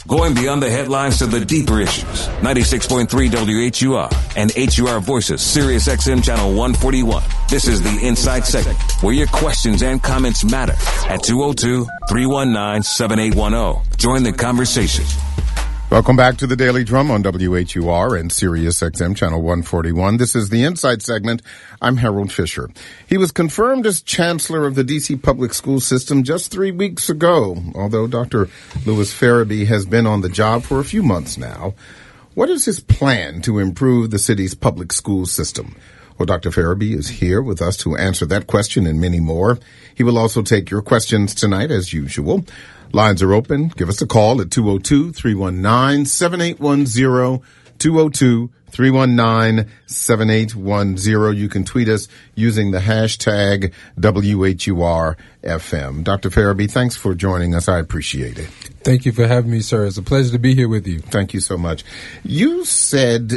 Going beyond the headlines to the deeper issues. 96.3 WHUR and HUR Voices, Sirius XM Channel 141. This is the Insight segment where your questions and comments matter at 202-319-7810. Join the conversation. Welcome back to the Daily Drum on WHUR and Sirius XM Channel 141. This is the Insight segment. I'm Harold Fisher. He was confirmed as Chancellor of the D.C. Public School System just 3 weeks ago, although Dr. Louis Farabee has been on the job for a few months now. What is his plan to improve the city's public school system? Well, Dr. Farabee is here with us to answer that question and many more. He will also take your questions tonight, as usual. Lines are open. Give us a call at 202-319-7810, 202-319-7810. You can tweet us using the hashtag WHURFM. Dr. Farabee, thanks for joining us. I appreciate it. Thank you for having me, sir. It's a pleasure to be here with you. Thank you so much. You said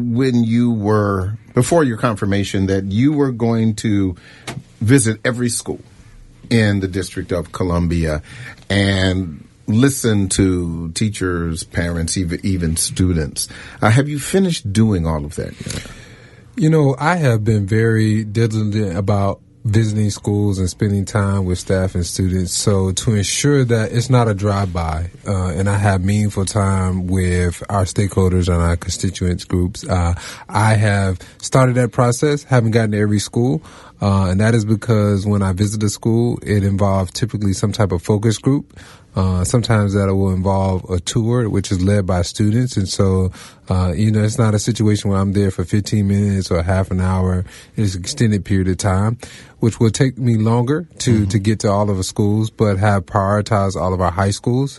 before your confirmation, that you were going to visit every school in the District of Columbia and listen to teachers, parents, even students. Have you finished doing all of that yet? You know, I have been very diligent about visiting schools and spending time with staff and students, so to ensure that it's not a drive-by and I have meaningful time with our stakeholders and our constituents groups. I have started that process, haven't gotten to every school, and that is because when I visit a school, it involves typically some type of focus group. Sometimes that will involve a tour, which is led by students. And so, it's not a situation where I'm there for 15 minutes or half an hour. It's an extended period of time, which will take me longer to get to all of the schools, but have prioritized all of our high schools,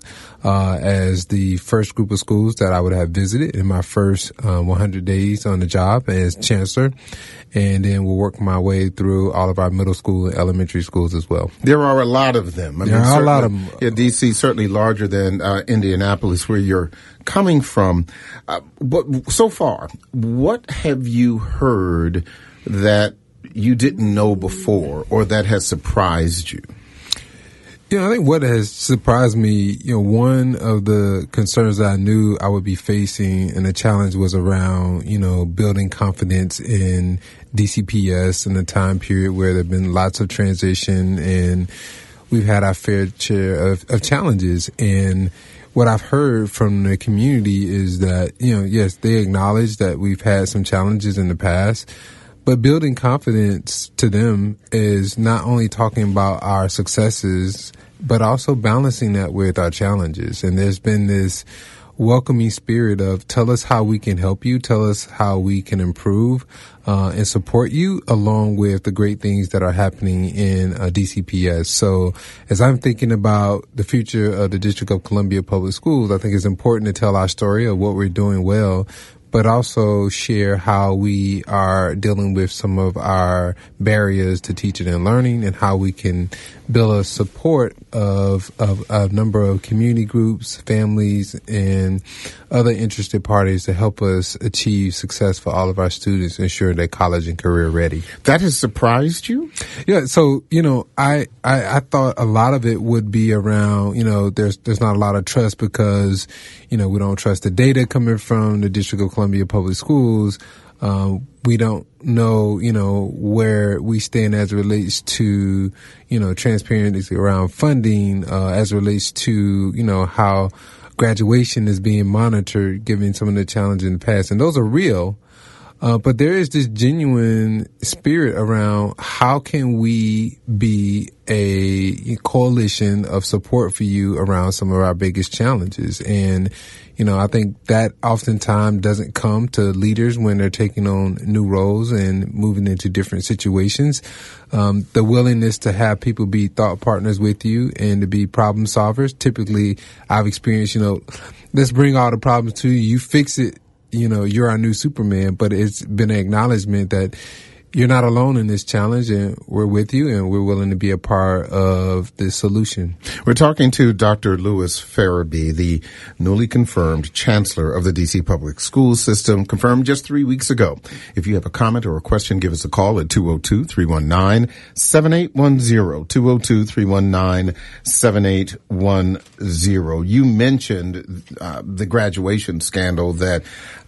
as the first group of schools that I would have visited in my first 100 days on the job as chancellor. And then we'll work my way through all of our middle school and elementary schools as well. There are a lot of them. There are a lot of them. Yeah, D.C. certainly larger than Indianapolis, where you're coming from. But so far, what have you heard that you didn't know before or that has surprised you? You know, I think what has surprised me, one of the concerns that I knew I would be facing and the challenge was around, building confidence in DCPS in a time period where there have been lots of transition and we've had our fair share of challenges. And what I've heard from the community is that, yes, they acknowledge that we've had some challenges in the past, but building confidence to them is not only talking about our successes, but also balancing that with our challenges. And there's been this welcoming spirit of tell us how we can help you, tell us how we can improve and support you, along with the great things that are happening in DCPS. So as I'm thinking about the future of the District of Columbia Public Schools, I think it's important to tell our story of what we're doing well, but also share how we are dealing with some of our barriers to teaching and learning and how we can build a support of a number of community groups, families, and other interested parties to help us achieve success for all of our students, ensure they're college and career ready. That has surprised you? Yeah. So, I thought a lot of it would be around, there's not a lot of trust because, we don't trust the data coming from the District of Columbia Public Schools. We don't know, where we stand as it relates to, transparency around funding, as it relates to, how graduation is being monitored, given some of the challenges in the past. And those are real. But there is this genuine spirit around how can we be a coalition of support for you around some of our biggest challenges. And, I think that oftentimes doesn't come to leaders when they're taking on new roles and moving into different situations. The willingness to have people be thought partners with you and to be problem solvers. Typically, I've experienced, let's bring all the problems to you. You fix it. You're our new Superman, but it's been an acknowledgement that you're not alone in this challenge, and we're with you, and we're willing to be a part of this solution. We're talking to Dr. Louis Farabee, the newly confirmed chancellor of the D.C. Public School System, confirmed just 3 weeks ago. If you have a comment or a question, give us a call at 202-319-7810, 202-319-7810. You mentioned the graduation scandal that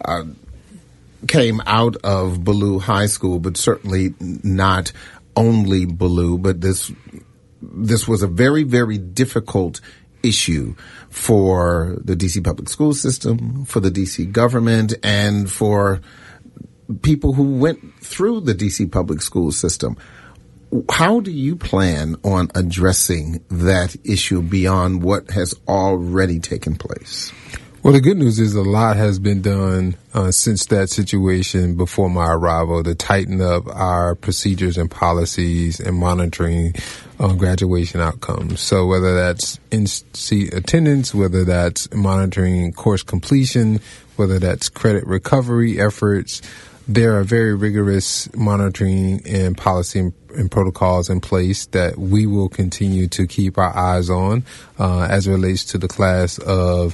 came out of Ballou High School, but certainly not only Ballou, but this was a very, very difficult issue for the D.C. public school system, for the D.C. government, and for people who went through the D.C. public school system. How do you plan on addressing that issue beyond what has already taken place? Well, the good news is a lot has been done since that situation before my arrival to tighten up our procedures and policies and monitoring graduation outcomes. So whether that's in-seat attendance, whether that's monitoring course completion, whether that's credit recovery efforts, there are very rigorous monitoring and policy and protocols in place that we will continue to keep our eyes on as it relates to the class of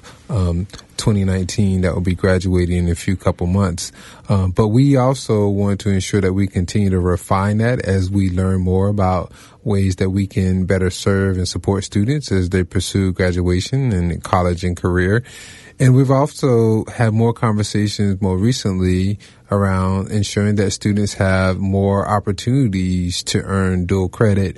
2019 that will be graduating in a few couple months. But we also want to ensure that we continue to refine that as we learn more about ways that we can better serve and support students as they pursue graduation and college and career. And we've also had more conversations more recently around ensuring that students have more opportunities to earn dual credit,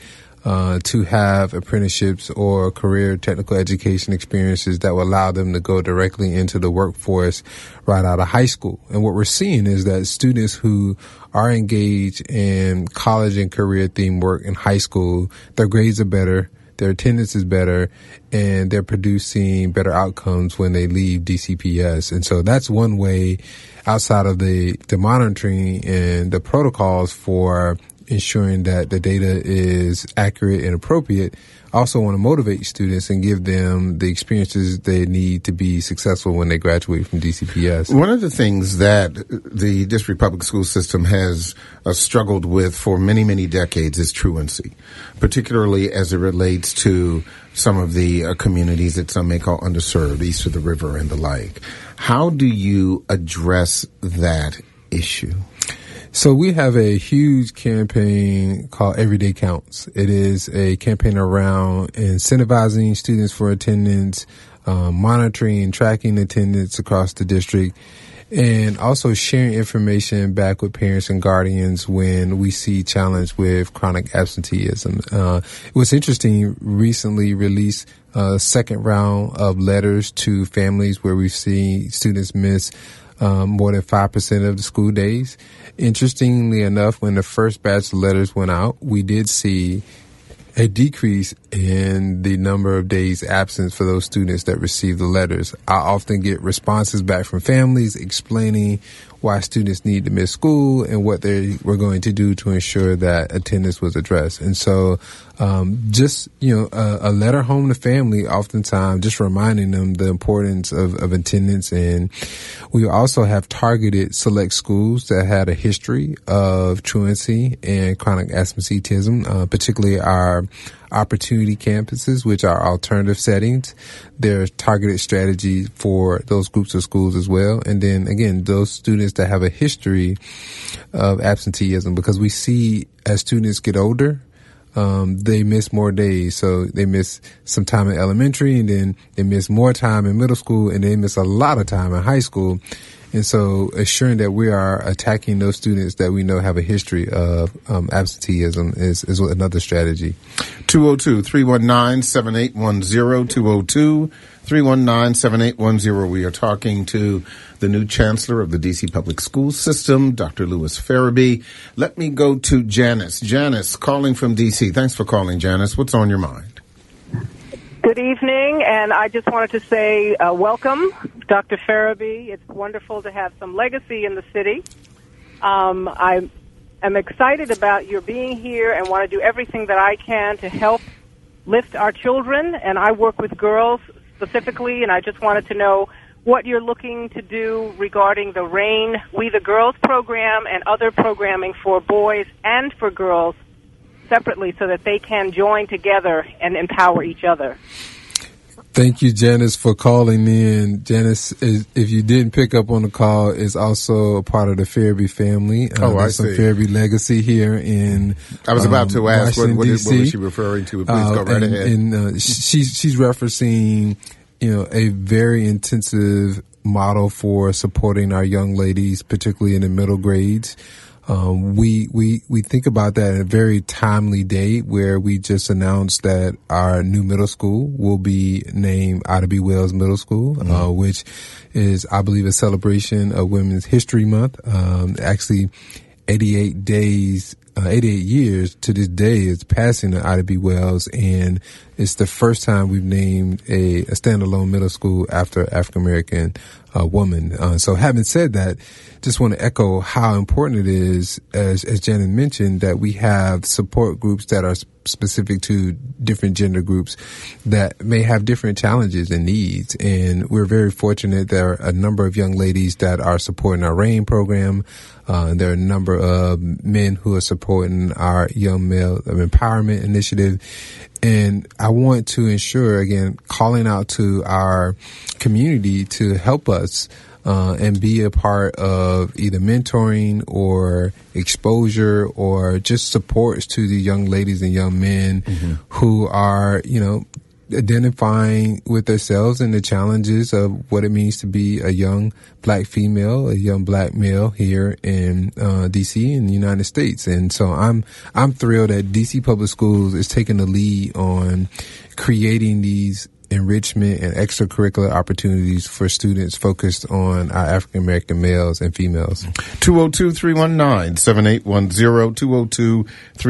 to have apprenticeships or career technical education experiences that will allow them to go directly into the workforce right out of high school. And what we're seeing is that students who are engaged in college and career themed work in high school, their grades are better, their attendance is better, and they're producing better outcomes when they leave DCPS. And so that's one way outside of the monitoring and the protocols for ensuring that the data is accurate and appropriate. I also want to motivate students and give them the experiences they need to be successful when they graduate from DCPS. One of the things that the district public school system has struggled with for many, many decades is truancy, particularly as it relates to some of the communities that some may call underserved, east of the river and the like. How do you address that issue? So we have a huge campaign called Everyday Counts. It is a campaign around incentivizing students for attendance, monitoring and tracking attendance across the district, and also sharing information back with parents and guardians when we see challenge with chronic absenteeism. What's interesting, recently released a second round of letters to families where we've seen students miss more than 5% of the school days. Interestingly enough, when the first batch of letters went out, we did see a decrease in the number of days absent for those students that received the letters. I often get responses back from families explaining why students need to miss school and what they were going to do to ensure that attendance was addressed. And so just, a letter home to family, oftentimes just reminding them the importance of attendance. And we also have targeted select schools that had a history of truancy and chronic absenteeism, particularly our opportunity campuses, which are alternative settings. There's targeted strategies for those groups of schools as well. And then again, those students that have a history of absenteeism, because we see as students get older, they miss more days. So they miss some time in elementary, and then they miss more time in middle school, and they miss a lot of time in high school. And so assuring that we are attacking those students that we know have a history of absenteeism is another strategy. 202-319-7810, 202-319-7810. We are talking to the new chancellor of the D.C. Public School System, Dr. Louis Farabee. Let me go to Janice. Janice, calling from D.C. Thanks for calling, Janice. What's on your mind? Good evening, and I just wanted to say welcome, Dr. Farabee. It's wonderful to have some legacy in the city. I am excited about your being here and want to do everything that I can to help lift our children, and I work with girls specifically, and I just wanted to know what you're looking to do regarding the RAIN We the Girls program and other programming for boys and for girls separately so that they can join together and empower each other. Thank you, Janice, for calling in. Janice, if you didn't pick up on the call, is also a part of the Farabee family. I see. Some Farabee legacy here in I was about to ask, what was DC. she referring to? Please go right ahead. And she's referencing, a very intensive model for supporting our young ladies, particularly in the middle grades. We think about that in a very timely date where we just announced that our new middle school will be named Ida B. Wells Middle School, which is, I believe, a celebration of Women's History Month. Actually, 88 years to this day is passing at Ida B. Wells, and it's the first time we've named a standalone middle school after African American woman. So having said that, just want to echo how important it is, as Janet mentioned, that we have support groups that are specific to different gender groups that may have different challenges and needs. And we're very fortunate there are a number of young ladies that are supporting our RAIN program. There are a number of men who are supporting our Young Male Empowerment Initiative. And I want to ensure, again, calling out to our community to help us and be a part of either mentoring or exposure or just supports to the young ladies and young men who are, identifying with themselves and the challenges of what it means to be a young black female, a young black male here in DC in the United States. And so I'm thrilled that DC Public Schools is taking the lead on creating these enrichment and extracurricular opportunities for students focused on our African American males and females. 202-319-7810,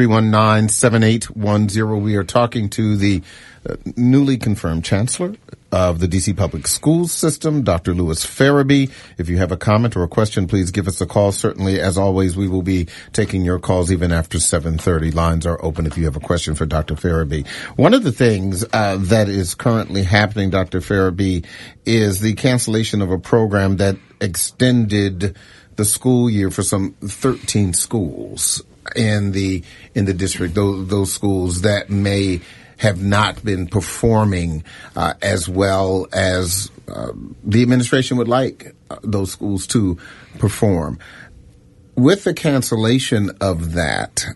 202-319-7810. We are talking to the newly confirmed Chancellor of the DC Public Schools System, Dr. Louis Farabee. If you have a comment or a question, please give us a call. Certainly, as always, we will be taking your calls even after 7:30. Lines are open if you have a question for Dr. Farabee. One of the things that is currently happening, Dr. Farabee, is the cancellation of a program that extended the school year for some 13 schools in the district, those schools that may have not been performing as well as the administration would like those schools to perform. With the cancellation of that,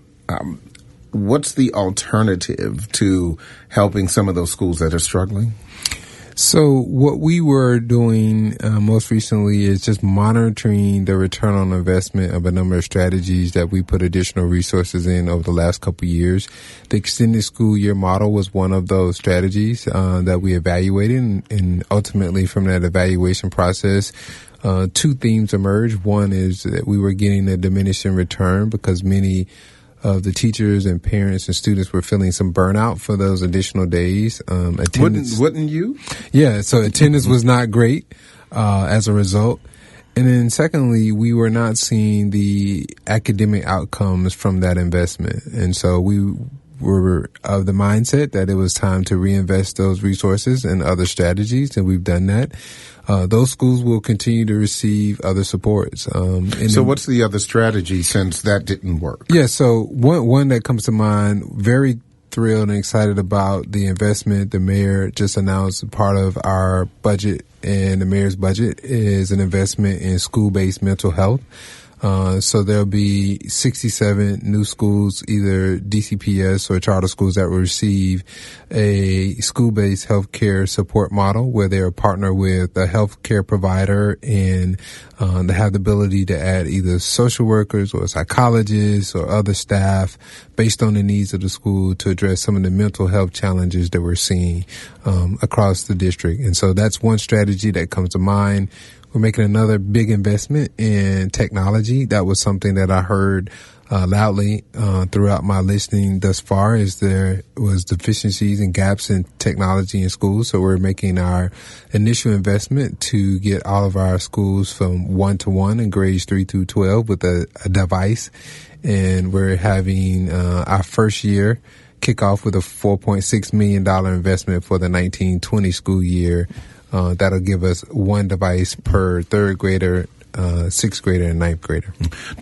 what's the alternative to helping some of those schools that are struggling? So what we were doing most recently is just monitoring the return on investment of a number of strategies that we put additional resources in over the last couple of years. The extended school year model was one of those strategies that we evaluated, and ultimately from that evaluation process, two themes emerged. One is that we were getting a diminishing return because many of the teachers and parents and students were feeling some burnout for those additional days. Wouldn't you? Yeah, so attendance was not great as a result. And then secondly, we were not seeing the academic outcomes from that investment. And so we were of the mindset that it was time to reinvest those resources in other strategies, and we've done that. Those schools will continue to receive other supports. So what's the other strategy since that didn't work? Yeah, so one that comes to mind, very thrilled and excited about the investment the mayor just announced. Part of our budget and the mayor's budget is an investment in school-based mental health. So there'll be 67 new schools, either DCPS or charter schools, that will receive a school-based healthcare support model where they'll partner with a healthcare provider and they have the ability to add either social workers or psychologists or other staff based on the needs of the school to address some of the mental health challenges that we're seeing across the district. And so that's one strategy that comes to mind. We're making another big investment in technology. That was something that I heard loudly throughout my listening thus far, is there was deficiencies and gaps in technology in schools. So we're making our initial investment to get all of our schools from 1-to-1 in grades 3 through 12 with a device. And we're having our first year kick off with a $4.6 million investment for the 1920 school year That'll give us one device per third grader, sixth grader, and ninth grader.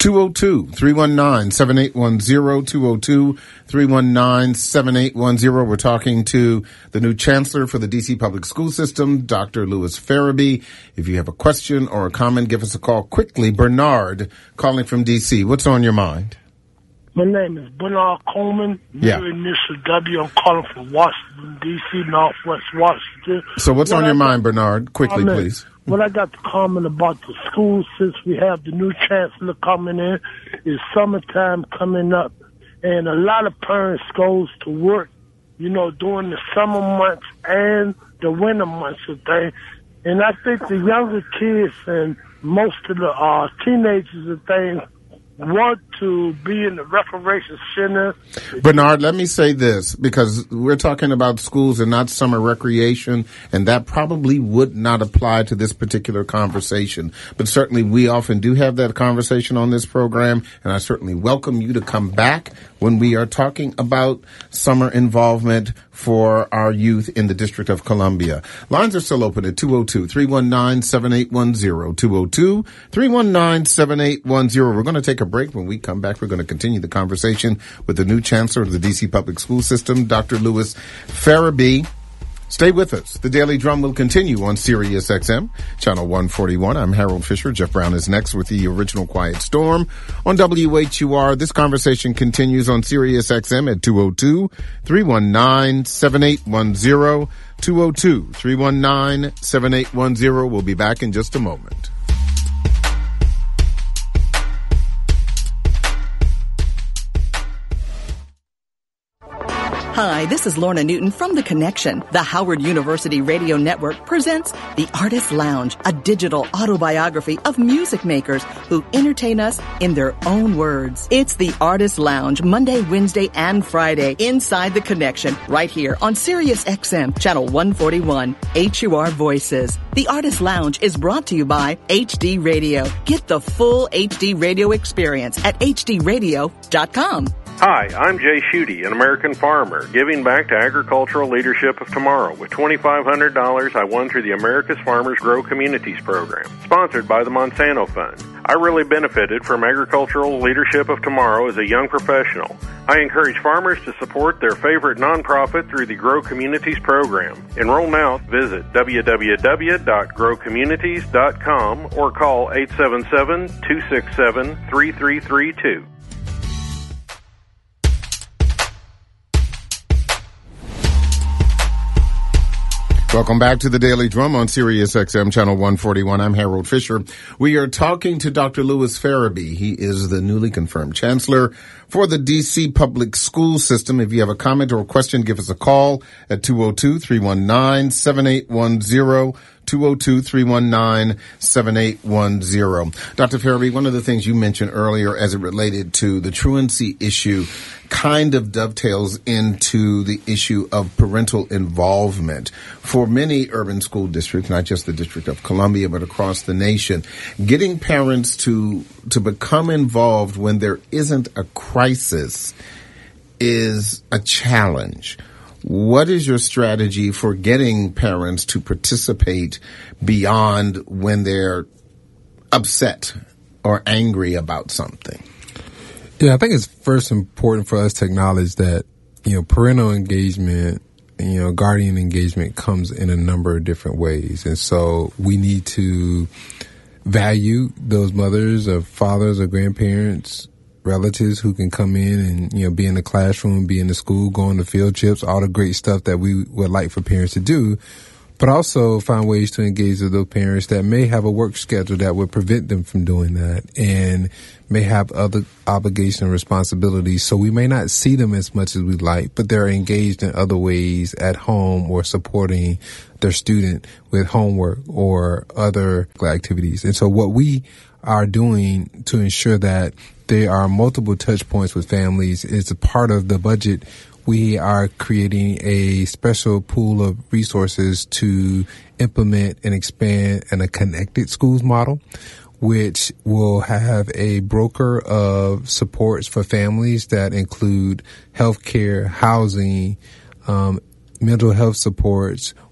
202-319-7810, 202-319-7810. We're talking to the new chancellor for the D.C. Public School System, Dr. Louis Farabee. If you have a question or a comment, give us a call quickly. Bernard, calling from D.C. What's on your mind? My name is Bernard Coleman. Yeah. Initial W. I'm calling from Washington, D.C., Northwest Washington. So what's on your mind, Bernard? Quickly, please. What I got to comment about the school, since we have the new chancellor coming in, is summertime coming up. And a lot of parents goes to work, during the summer months and the winter months of things. And I think the younger kids and most of the teenagers and things want to be in the recreation center. Bernard, let me say this, because we're talking about schools and not summer recreation, and that probably would not apply to this particular conversation. But certainly we often do have that conversation on this program, and I certainly welcome you to come back when we are talking about summer involvement for our youth in the District of Columbia. Lines are still open at 202-319-7810, 202-319-7810. We're going to take a break. When we come back, we're going to continue the conversation with the new chancellor of the D.C. Public School System, Dr. Louis Farabee. Stay with us. The Daily Drum will continue on Sirius XM, Channel 141. I'm Harold Fisher. Jeff Brown is next with the original Quiet Storm on WHUR. This conversation continues on Sirius XM at 202-319-7810, 202-319-7810. We'll be back in just a moment. Hi, this is Lorna Newton from The Connection. The Howard University Radio Network presents The Artist Lounge, a digital autobiography of music makers who entertain us in their own words. It's The Artist Lounge, Monday, Wednesday, and Friday inside The Connection, right here on Sirius XM, Channel 141, HUR Voices. The Artist Lounge is brought to you by HD Radio. Get the full HD Radio experience at hdradio.com. Hi, I'm Jay Schutte, an American farmer, giving back to agricultural leadership of tomorrow with $2,500 I won through the America's Farmers Grow Communities program, sponsored by the Monsanto Fund. I really benefited from agricultural leadership of tomorrow as a young professional. I encourage farmers to support their favorite nonprofit through the Grow Communities program. Enroll now. Visit www.growcommunities.com or call 877-267-3332. Welcome back to the Daily Drum on Sirius XM Channel 141. I'm Harold Fisher. We are talking to Dr. Louis Farabee. He is the newly confirmed chancellor for the D.C. Public School System. If you have a comment or a question, give us a call at 202-319-7810. 202-319-7810. Dr. Farabee, one of the things you mentioned earlier as it related to the truancy issue kind of dovetails into the issue of parental involvement. For many urban school districts, not just the District of Columbia, but across the nation, getting parents to become involved when there isn't a crisis is a challenge. What is your strategy for getting parents to participate beyond when they're upset or angry about something? Yeah, I think it's first important for us to acknowledge that, parental engagement, guardian engagement comes in a number of different ways. And so we need to value those mothers or fathers or grandparents, relatives who can come in and, be in the classroom, be in the school, go on the field trips, all the great stuff that we would like for parents to do, but also find ways to engage with those parents that may have a work schedule that would prevent them from doing that and may have other obligations and responsibilities. So we may not see them as much as we'd like, but they're engaged in other ways at home or supporting their student with homework or other activities. And so what we are doing to ensure that there are multiple touch points with families is a part of the budget. We are creating a special pool of resources to implement and expand a connected schools model, which will have a broker of supports for families that include healthcare, housing, mental health supports,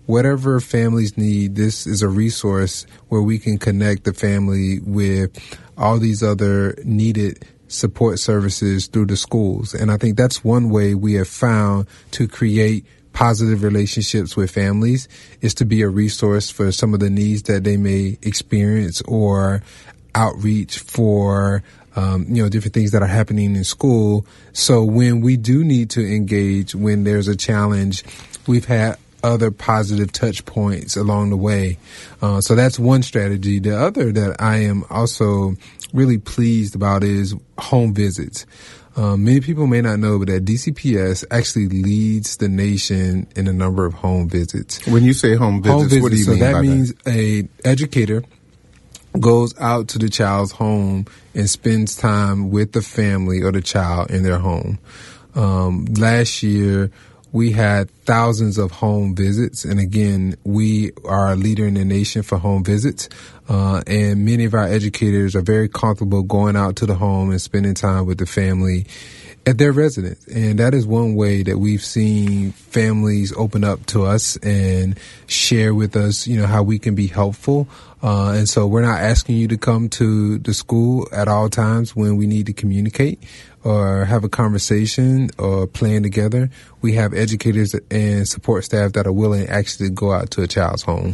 whatever families need, this is a resource where we can connect the family with all these other needed support services through the schools. And I think that's one way we have found to create positive relationships with families, is to be a resource for some of the needs that they may experience, or outreach for different things that are happening in school. So when we do need to engage, when there's a challenge, we've had other positive touch points along the way. So that's one strategy. The other that I am also really pleased about is home visits. Many people may not know, but that DCPS actually leads the nation in a number of home visits. When you say home visits, what do you mean by that? So that means an educator goes out to the child's home and spends time with the family or the child in their home. Last year, we had thousands of home visits. And again, we are a leader in the nation for home visits. And many of our educators are very comfortable going out to the home and spending time with the family at their residence. And that is one way that we've seen families open up to us and share with us, how we can be helpful. And so we're not asking you to come to the school at all times when we need to communicate or have a conversation or plan together. We have educators and support staff that are willing actually to go out to a child's home.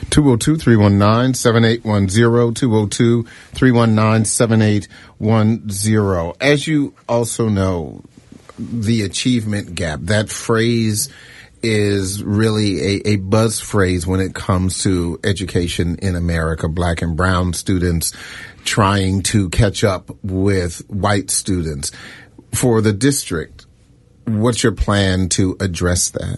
202-319-7810, 202-319-7810. As you also know, the achievement gap, that phrase is really a buzz phrase when it comes to education in America. Black and brown students trying to catch up with white students. For the district, what's your plan to address that?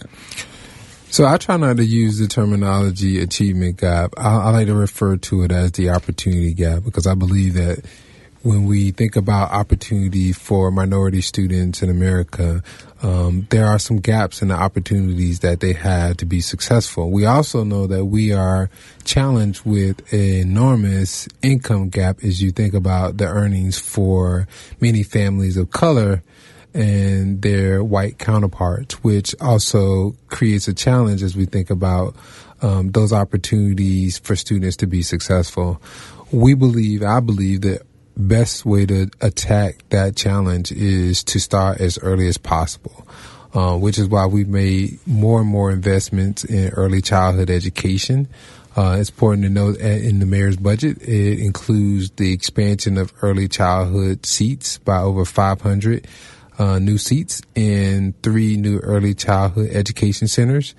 So I try not to use the terminology achievement gap. I like to refer to it as the opportunity gap, because I believe that when we think about opportunity for minority students in America, there are some gaps in the opportunities that they have to be successful. We also know that we are challenged with an enormous income gap as you think about the earnings for many families of color and their white counterparts, which also creates a challenge as we think about those opportunities for students to be successful. I believe that best way to attack that challenge is to start as early as possible, which is why we've made more and more investments in early childhood education. It's important to note in the mayor's budget, it includes the expansion of early childhood seats by over 500 new seats in 3 new early childhood education centers.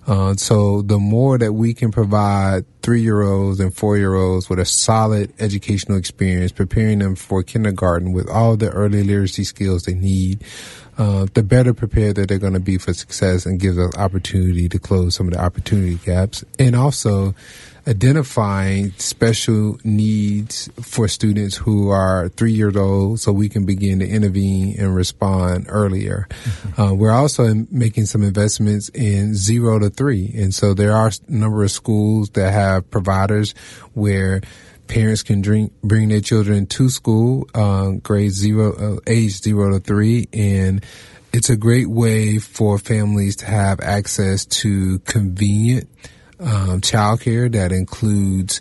So the more that we can provide 3-year-olds and 4-year-olds with a solid educational experience, preparing them for kindergarten with all the early literacy skills they need, the better prepared that they're going to be for success, and gives us opportunity to close some of the opportunity gaps. And also identifying special needs for students who are 3 years old, so we can begin to intervene and respond earlier. Mm-hmm. We're also making some investments in 0 to 3. And so there are a number of schools that have providers where parents can bring their children to school, age 0 to 3. And it's a great way for families to have access to convenient childcare that includes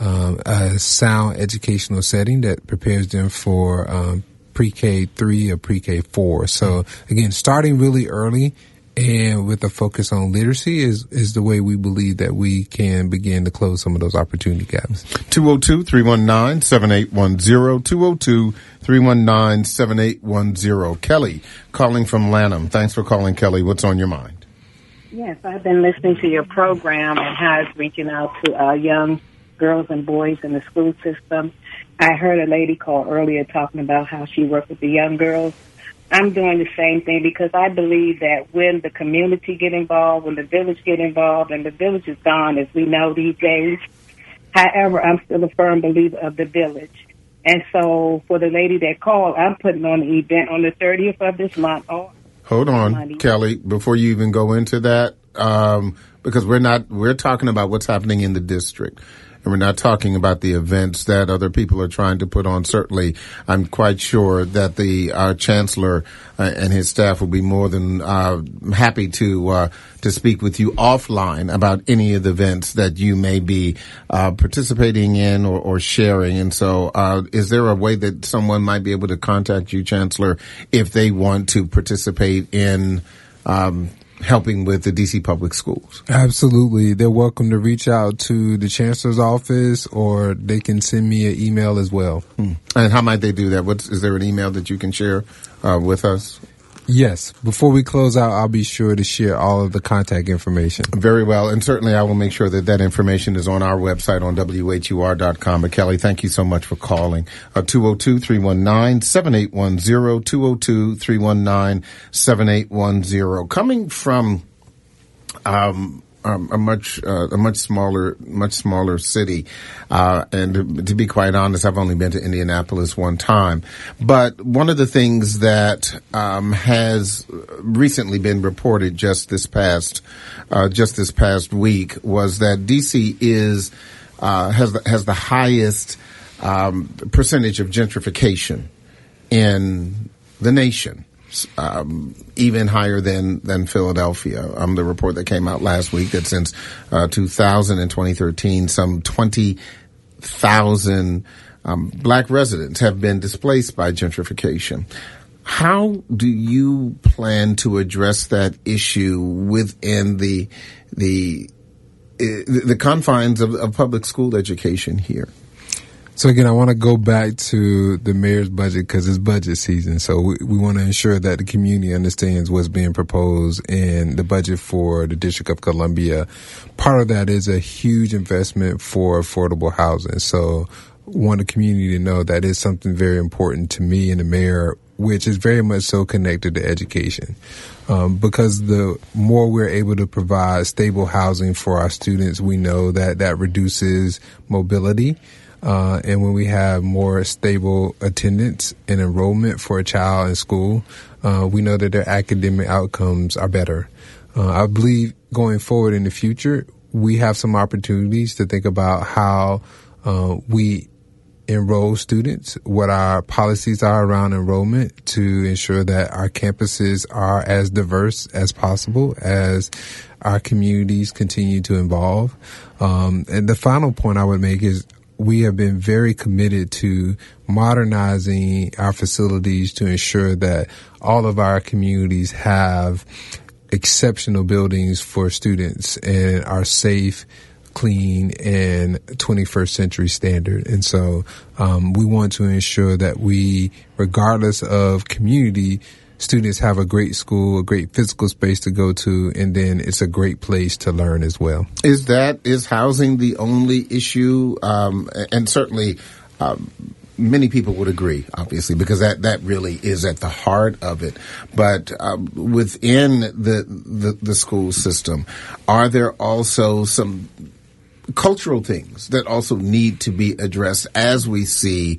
a sound educational setting that prepares them for pre-K 3 or pre-K 4. So again, starting really early and with a focus on literacy is the way we believe that we can begin to close some of those opportunity gaps. 202-319-7810, 202-319-7810. Kelly, calling from Lanham. Thanks for calling, Kelly. What's on your mind? Yes, I've been listening to your program and how it's reaching out to young girls and boys in the school system. I heard a lady call earlier talking about how she worked with the young girls. I'm doing the same thing because I believe that when the community get involved, when the village get involved, and the village is gone, as we know these days. However, I'm still a firm believer of the village. And so for the lady that called, I'm putting on an event on the 30th of this month. Hold on, Kelly, before you even go into that, because we're talking about what's happening in the district. And we're not talking about the events that other people are trying to put on. Certainly, I'm quite sure that the chancellor and his staff will be more than happy to speak with you offline about any of the events that you may be participating in or sharing. And so, is there a way that someone might be able to contact you, Chancellor, if they want to participate in helping with the DC Public Schools? Absolutely. They're welcome to reach out to the Chancellor's office, or they can send me an email as well. And how might they do that? Is there an email that you can share with us? Yes. Before we close out, I'll be sure to share all of the contact information. Very well. And certainly I will make sure that information is on our website on WHUR.com. But Kelly, thank you so much for calling. 202-319-7810, 202-319-7810. Coming from a much smaller city. And to be quite honest, I've only been to Indianapolis one time. But one of the things that has recently been reported just this past week was that DC has the highest percentage of gentrification in the nation. Even higher than Philadelphia. The report that came out last week that since 2000 and 2013, some 20,000 black residents have been displaced by gentrification. How do you plan to address that issue within the confines of public school education here? So again, I want to go back to the mayor's budget because it's budget season. So we want to ensure that the community understands what's being proposed in the budget for the District of Columbia. Part of that is a huge investment for affordable housing. So want the community to know that is something very important to me and the mayor, which is very much so connected to education. Because the more we're able to provide stable housing for our students, we know that reduces mobility. And when we have more stable attendance and enrollment for a child in school, we know that their academic outcomes are better. I believe going forward in the future, we have some opportunities to think about how we enroll students, what our policies are around enrollment to ensure that our campuses are as diverse as possible as our communities continue to evolve. And the final point I would make is we have been very committed to modernizing our facilities to ensure that all of our communities have exceptional buildings for students and are safe, clean, and 21st century standard. And so we want to ensure that we, regardless of community, students have a great school, a great physical space to go to, and then it's a great place to learn as well. Is housing the only issue? And certainly, many people would agree, obviously, because that really is at the heart of it. But within the school system, are there also some cultural things that also need to be addressed as we see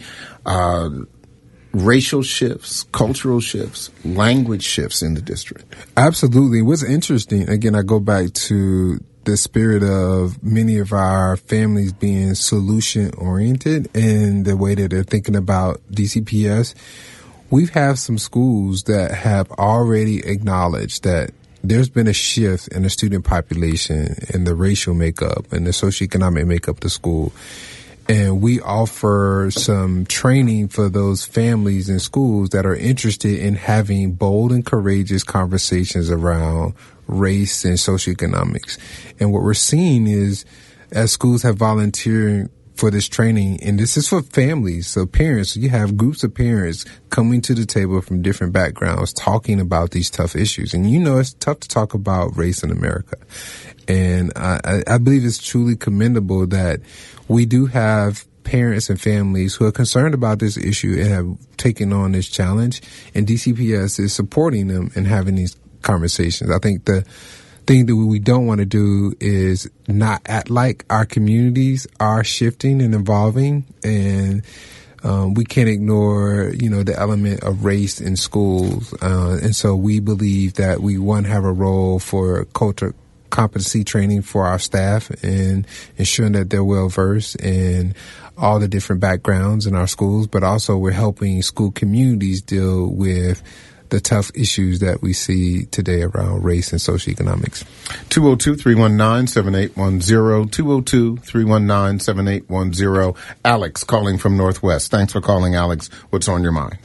racial shifts, cultural shifts, language shifts in the district? Absolutely. What's interesting, again, I go back to the spirit of many of our families being solution oriented in the way that they're thinking about DCPS. We have some schools that have already acknowledged that there's been a shift in the student population and the racial makeup and the socioeconomic makeup of the school. And we offer some training for those families and schools that are interested in having bold and courageous conversations around race and socioeconomics. And what we're seeing is, as schools have volunteered for this training, and this is for families, so parents, you have groups of parents coming to the table from different backgrounds talking about these tough issues. And you know it's tough to talk about race in America. And I believe it's truly commendable that we do have parents and families who are concerned about this issue and have taken on this challenge, and DCPS is supporting them and having these conversations. I think the thing that we don't want to do is not act like our communities are shifting and evolving, and we can't ignore, the element of race in schools. And so we believe that we, one, have a role for competency training for our staff and ensuring that they're well versed in all the different backgrounds in our schools, but also we're helping school communities deal with the tough issues that we see today around race and socioeconomics. 202-319-7810, 202-319-7810. Alex calling from Northwest. Thanks for calling, Alex. What's on your mind?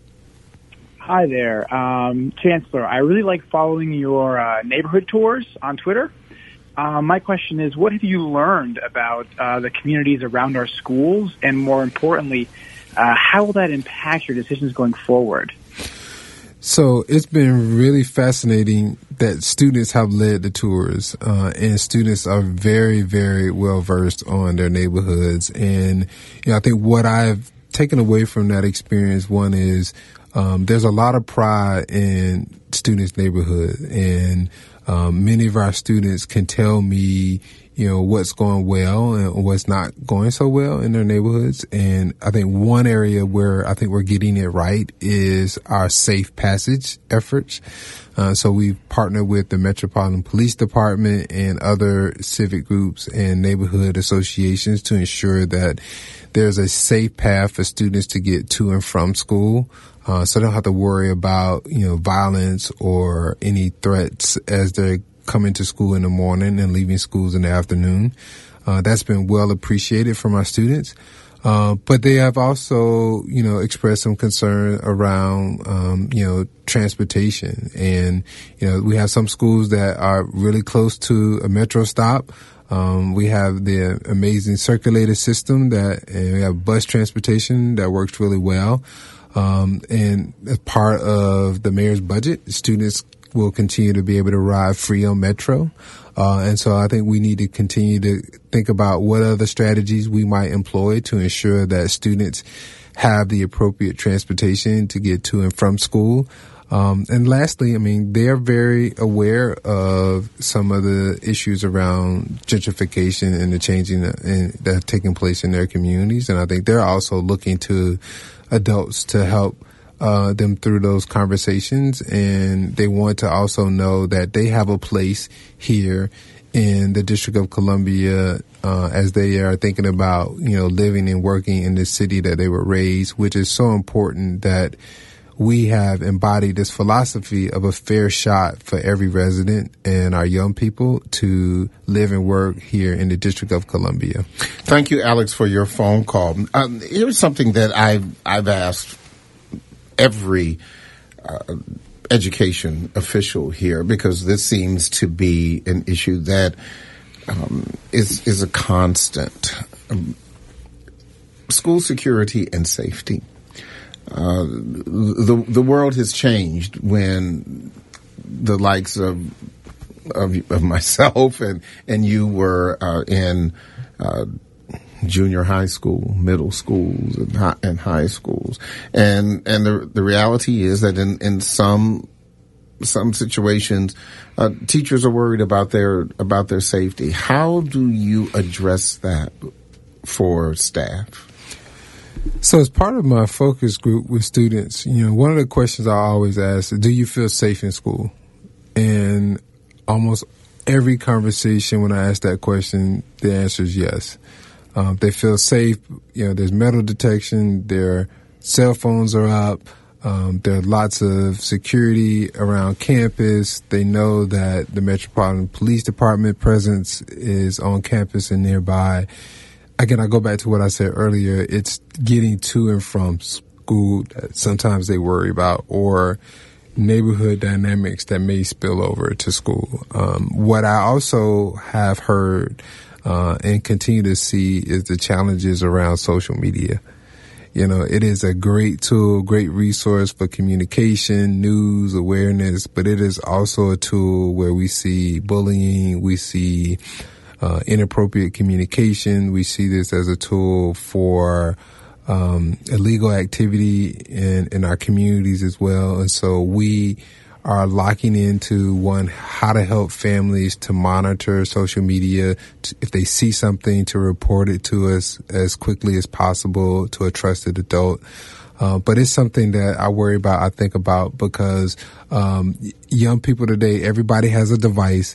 Hi there. Chancellor, I really like following your neighborhood tours on Twitter. My question is, what have you learned about the communities around our schools? And more importantly, how will that impact your decisions going forward? So it's been really fascinating that students have led the tours, and students are very, very well versed on their neighborhoods. And, I think what I've taken away from that experience, one is, there's a lot of pride in students' neighborhood, and, many of our students can tell me, what's going well and what's not going so well in their neighborhoods. And I think one area where I think we're getting it right is our safe passage efforts. So we've partnered with the Metropolitan Police Department and other civic groups and neighborhood associations to ensure that there's a safe path for students to get to and from school. So they don't have to worry about, violence or any threats as they're coming to school in the morning and leaving schools in the afternoon. That's been well appreciated from our students. But they have also, expressed some concern around, transportation. And, we have some schools that are really close to a metro stop. We have the amazing circulator system and we have bus transportation that works really well. And as part of the mayor's budget, students will continue to be able to ride free on Metro. And so I think we need to continue to think about what other strategies we might employ to ensure that students have the appropriate transportation to get to and from school. And lastly, they're very aware of some of the issues around gentrification and the changing that are taking place in their communities. And I think they're also looking to adults to help them through those conversations, and they want to also know that they have a place here in the District of Columbia as they are thinking about, living and working in the city that they were raised, which is so important that we have embodied this philosophy of a fair shot for every resident and our young people to live and work here in the District of Columbia. Thank you, Alex, for your phone call. Here's something that I've asked every education official here, because this seems to be an issue that is a constant. School security and safety. The world has changed when the likes of myself and you were in junior high school, middle schools, and high schools, and the reality is that in some situations, teachers are worried about their safety. How do you address that for staff? So as part of my focus group with students, one of the questions I always ask is, do you feel safe in school? And almost every conversation when I ask that question, the answer is yes. They feel safe. There's metal detection. Their cell phones are up. There are lots of security around campus. They know that the Metropolitan Police Department presence is on campus and nearby. Again, I go back to what I said earlier. It's getting to and from school that sometimes they worry about, or neighborhood dynamics that may spill over to school. What I also have heard and continue to see is the challenges around social media. It is a great tool, great resource for communication, news, awareness, but it is also a tool where we see bullying, we see inappropriate communication. We see this as a tool for illegal activity in our communities as well. And so we are locking into how to help families to monitor social media, if they see something, to report it to us as quickly as possible to a trusted adult. But it's something that I worry about, I think about, because young people today, everybody has a device.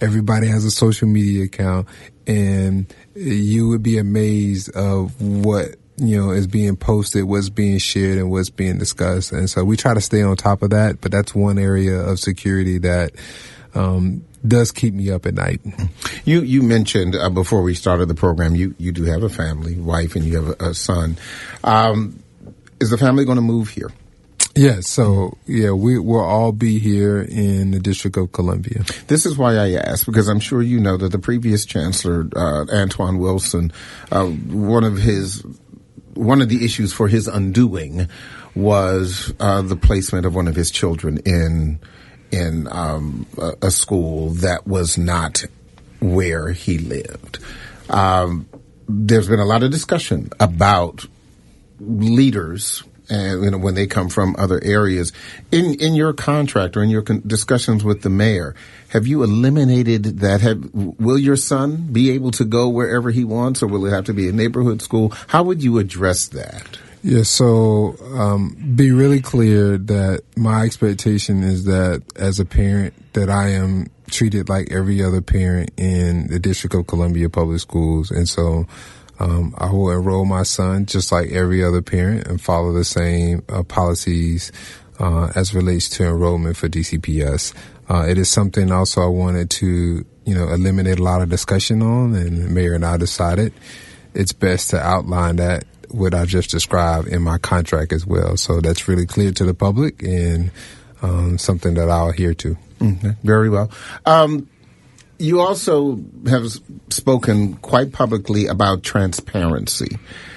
Everybody has a social media account, and you would be amazed of what is being posted, what's being shared, and what's being discussed. And so we try to stay on top of that, but that's one area of security that does keep me up at night. You mentioned before we started the program, you do have a family, wife, and you have a son. Is the family going to move here? Yes, so we'll all be here in the District of Columbia. This is why I asked, because I'm sure you know that the previous chancellor, Antoine Wilson, one of the issues for his undoing was the placement of one of his children in a school that was not where he lived. There's been a lot of discussion about leaders, and when they come from other areas. In your contract or in your discussions with the mayor, have you eliminated that? Will your son be able to go wherever he wants, or will it have to be a neighborhood school? How would you address that? Yeah, so be really clear that my expectation is that as a parent that I am treated like every other parent in the District of Columbia Public Schools. And so I will enroll my son just like every other parent and follow the same policies as relates to enrollment for DCPS. It is something also I wanted to, eliminate a lot of discussion on, and the mayor and I decided it's best to outline that what I just described in my contract as well. So that's really clear to the public and something that I'll adhere to. Mm-hmm. Very well. You also have spoken quite publicly about transparency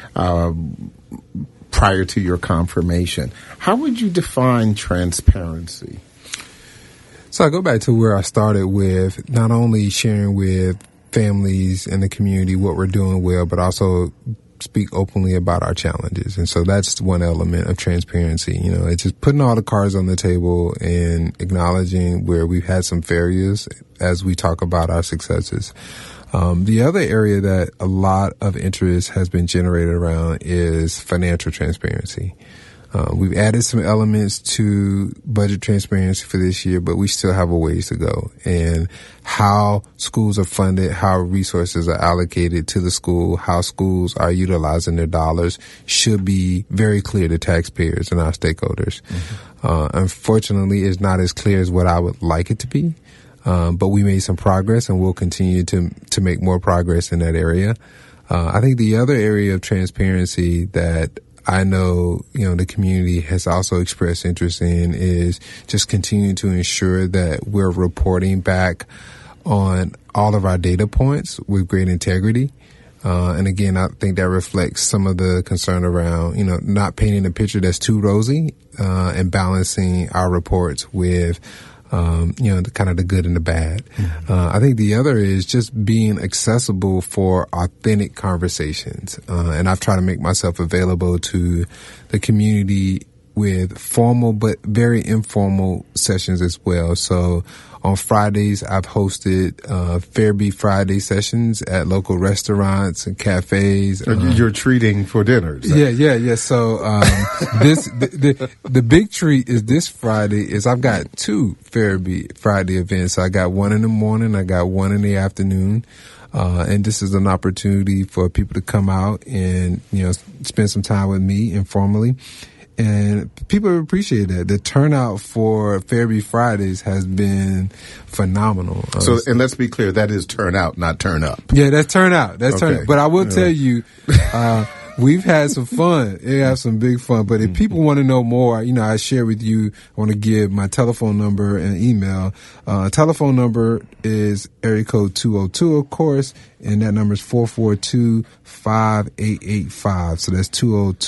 prior to your confirmation. How would you define transparency? So I go back to where I started with not only sharing with families in the community what we're doing well, but also speak openly about our challenges. And so that's one element of transparency. It's just putting all the cards on the table and acknowledging where we've had some failures as we talk about our successes. The other area that a lot of interest has been generated around is financial transparency. We've added some elements to budget transparency for this year, but we still have a ways to go. And how schools are funded, how resources are allocated to the school, how schools are utilizing their dollars should be very clear to taxpayers and our stakeholders. Mm-hmm. Unfortunately, it's not as clear as what I would like it to be. But we made some progress, and we'll continue to make more progress in that area. I think the other area of transparency that I know, the community has also expressed interest in is just continuing to ensure that we're reporting back on all of our data points with great integrity. And again, I think that reflects some of the concern around, not painting a picture that's too rosy, and balancing our reports with the kind of the good and the bad. Mm-hmm. I think the other is just being accessible for authentic conversations. And I've tried to make myself available to the community with formal but very informal sessions as well. So on Fridays, I've hosted Fairby Friday sessions at local restaurants and cafes. You're treating for dinners. Yeah. So the big treat is this Friday is I've got two Fairby Friday events. I got one in the morning, I got one in the afternoon. And this is an opportunity for people to come out and, spend some time with me informally. And people appreciate that. The turnout for Fairby Fridays has been phenomenal. So, and let's be clear, that is turn out, not turn up. Yeah, that's turn out. That's turn out. But I will tell you, we've had some fun. We have some big fun. But if people want to know more, I share with you, I want to give my telephone number and email. Telephone number is area code 202, of course, and that number is 442-5885. So that's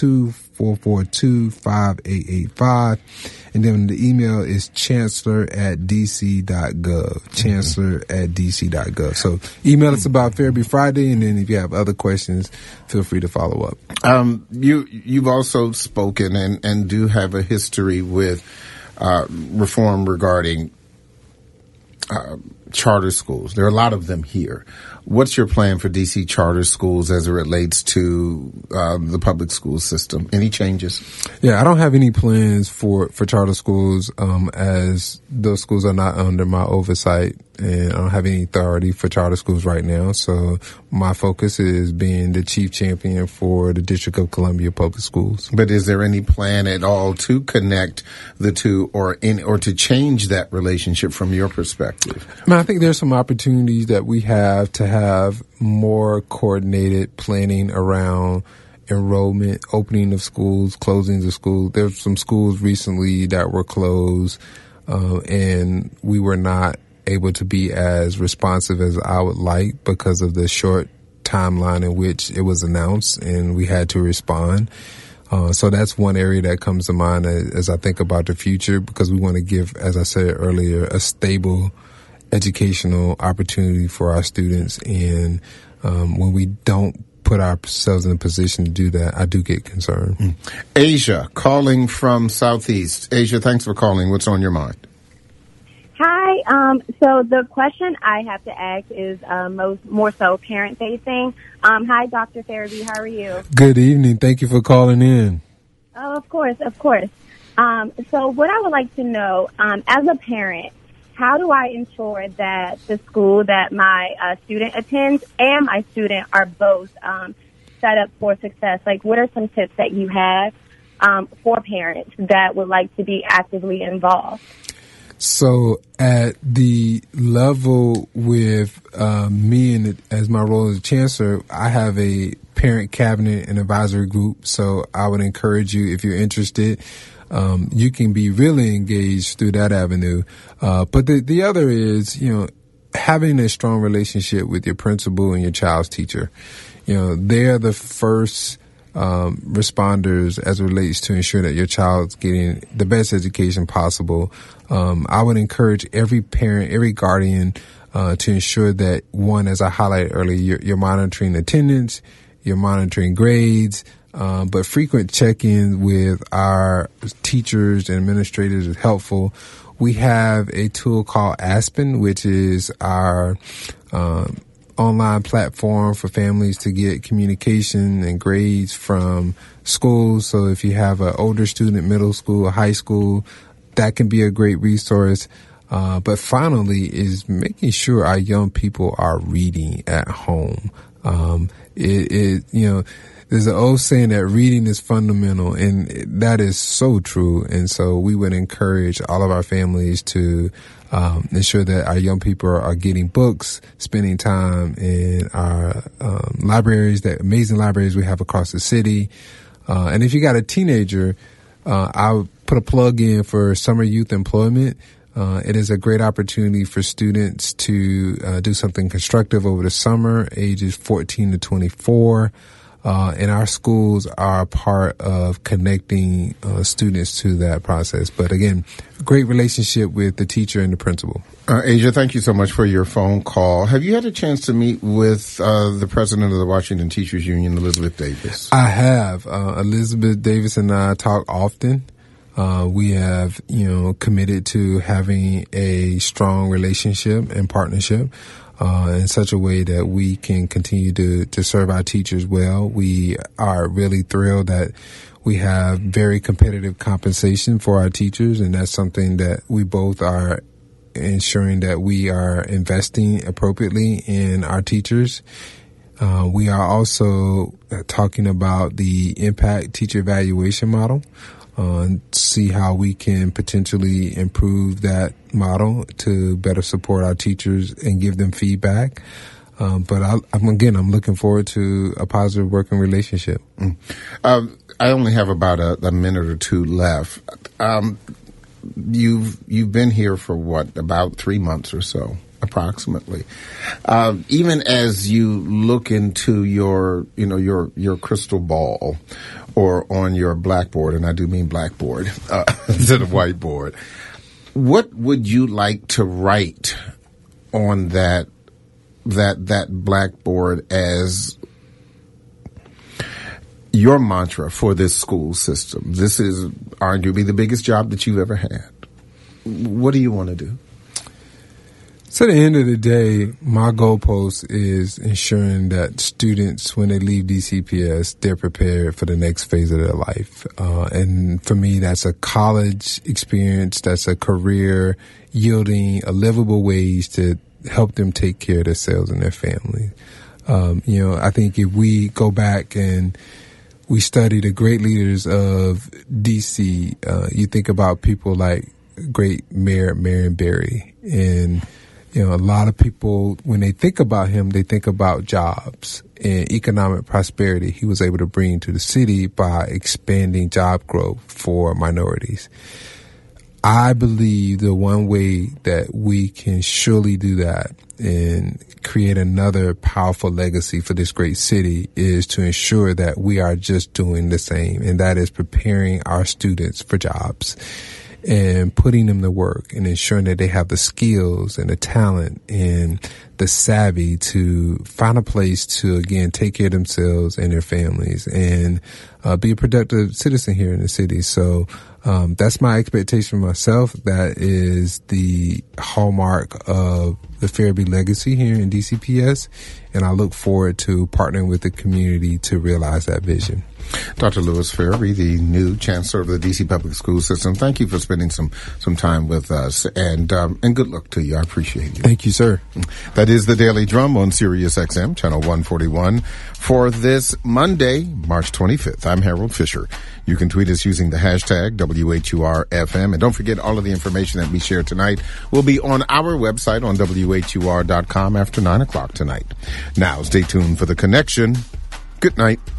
202-442-5885. And then the email is chancellor@dc.gov. Chancellor@dc.gov. So email us about Fairby Friday, and then if you have other questions, feel free to follow up. You've also spoken and do have a history with reform regarding charter schools. There are a lot of them here. What's your plan for DC charter schools as it relates to the public school system? Any changes? Yeah, I don't have any plans for charter schools, as those schools are not under my oversight, and I don't have any authority for charter schools right now. So my focus is being the chief champion for the District of Columbia Public Schools. But is there any plan at all to connect the two or to change that relationship from your perspective? I think there's some opportunities that we have to have more coordinated planning around enrollment, opening of schools, closings of schools. There's some schools recently that were closed, and we were not able to be as responsive as I would like because of the short timeline in which it was announced, and we had to respond. So that's one area that comes to mind as I think about the future, because we want to give, as I said earlier, a stable educational opportunity for our students. And when we don't put ourselves in a position to do that, I do get concerned. Asia, calling from Southeast. Asia, thanks for calling. What's on your mind? Hi. So the question I have to ask is more so parent-facing. Hi, Dr. Farabee. How are you? Good evening. Thank you for calling in. Oh, of course. So what I would like to know, as a parent, how do I ensure that the school that my student attends and my student are both set up for success? Like, what are some tips that you have for parents that would like to be actively involved? So at the level with me and as my role as chancellor, I have a parent cabinet and advisory group. So I would encourage you, if you're interested, you can be really engaged through that avenue. But the other is, having a strong relationship with your principal and your child's teacher. They're the first responders as it relates to ensure that your child's getting the best education possible. I would encourage every parent, every guardian, to ensure that, one, as I highlighted earlier, you're monitoring attendance, you're monitoring grades, but frequent check-ins with our teachers and administrators is helpful. We have a tool called Aspen, which is our online platform for families to get communication and grades from schools. So if you have an older student, middle school, high school, that can be a great resource. But finally is making sure our young people are reading at home. There's an old saying that reading is fundamental, and that is so true. And so we would encourage all of our families to ensure that our young people are getting books, spending time in our libraries, that amazing libraries we have across the city. And if you got a teenager, I would put a plug in for summer youth employment. It is a great opportunity for students to do something constructive over the summer, ages 14 to 24. And our schools are a part of connecting students to that process. But again, great relationship with the teacher and the principal. Asia, thank you so much for your phone call. Have you had a chance to meet with the president of the Washington Teachers Union, Elizabeth Davis? I have. Elizabeth Davis and I talk often. We have, committed to having a strong relationship and partnership in such a way that we can continue to serve our teachers well. We are really thrilled that we have very competitive compensation for our teachers, and that's something that we both are ensuring that we are investing appropriately in our teachers. We are also talking about the impact teacher evaluation model. See how we can potentially improve that model to better support our teachers and give them feedback. But I'm looking forward to a positive working relationship. I only have about a minute or two left. You've been here for about 3 months or so, approximately. Even as you look into your crystal ball, or on your blackboard, and I do mean blackboard, instead of whiteboard, what would you like to write on that blackboard as your mantra for this school system? This is arguably the biggest job that you've ever had. What do you want to do? So at the end of the day, my goalpost is ensuring that students, when they leave DCPS, they're prepared for the next phase of their life. And for me, that's a college experience. That's a career yielding a livable wage to help them take care of themselves and their family. I think if we go back and we study the great leaders of DC, you think about people like great Mayor Marion Barry, and a lot of people, when they think about him, they think about jobs and economic prosperity he was able to bring to the city by expanding job growth for minorities. I believe the one way that we can surely do that and create another powerful legacy for this great city is to ensure that we are just doing the same, and that is preparing our students for jobs and putting them to work and ensuring that they have the skills and the talent and the savvy to find a place to, again, take care of themselves and their families and be a productive citizen here in the city. So that's my expectation for myself. That is the hallmark of the Farabee legacy here in DCPS, and I look forward to partnering with the community to realize that vision. Dr. Louis Farabee, the new Chancellor of the DC Public School System, thank you for spending some time with us, and good luck to you. I appreciate you. Thank you, sir. That is the Daily Drum on Sirius XM, Channel 141, for this Monday, March 25th. I'm Harold Fisher. You can tweet us using the hashtag WHURFM, and don't forget all of the information that we share tonight will be on our website on WHUR.com after 9 o'clock tonight. Now, stay tuned for The Connection. Good night.